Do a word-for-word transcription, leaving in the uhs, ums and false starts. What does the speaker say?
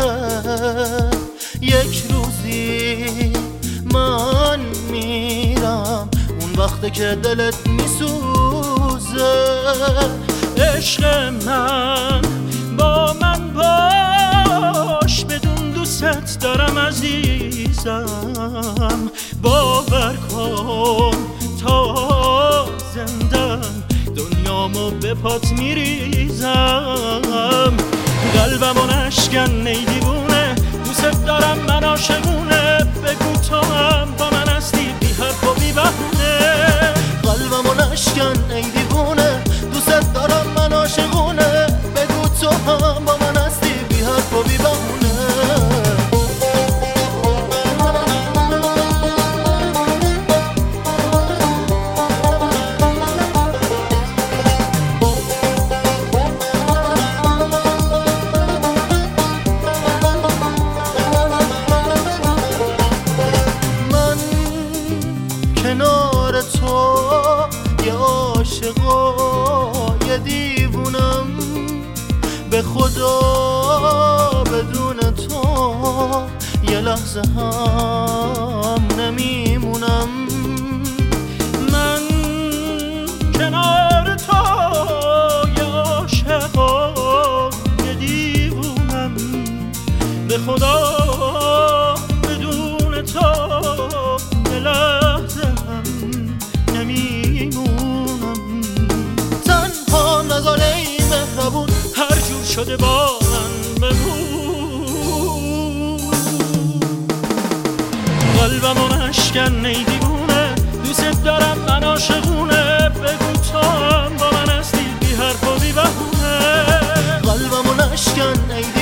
آخه یک روزی من میرم اون وقته که دلت میسوزه. عشق من با من باش، بدون دوست دارم عزیزم. باور کن تا زندم دنیامو به پات میریزم. قلبمو نشکن ای دیوونه، دوست دارم من عاشقونه. بگو تو هم با من هستی بی حرف و بی بهونه. قلبمو نشکن ای دیوونه، دوست دارم من عاشقونه. بگو تو هم با من هستی بی حرف و بی بهونه. کنار تو یه عاشقا یه دیوونم، به خدا بدون تو یه لحظه هم نمیمونم. من کنار تو یه عاشقا یه دیوونم، به خدا بدون تو یه لحظه هم نمیمونم. تنها نذار ای مهربون، هر جور شده با من بمون. قلبمو نشکن ای دیوونه، دوست دارم من عاشقونه. بگو تو هم با من هستی بی حرف و بی بهونه. قلبمو نشکن ای دیوونه،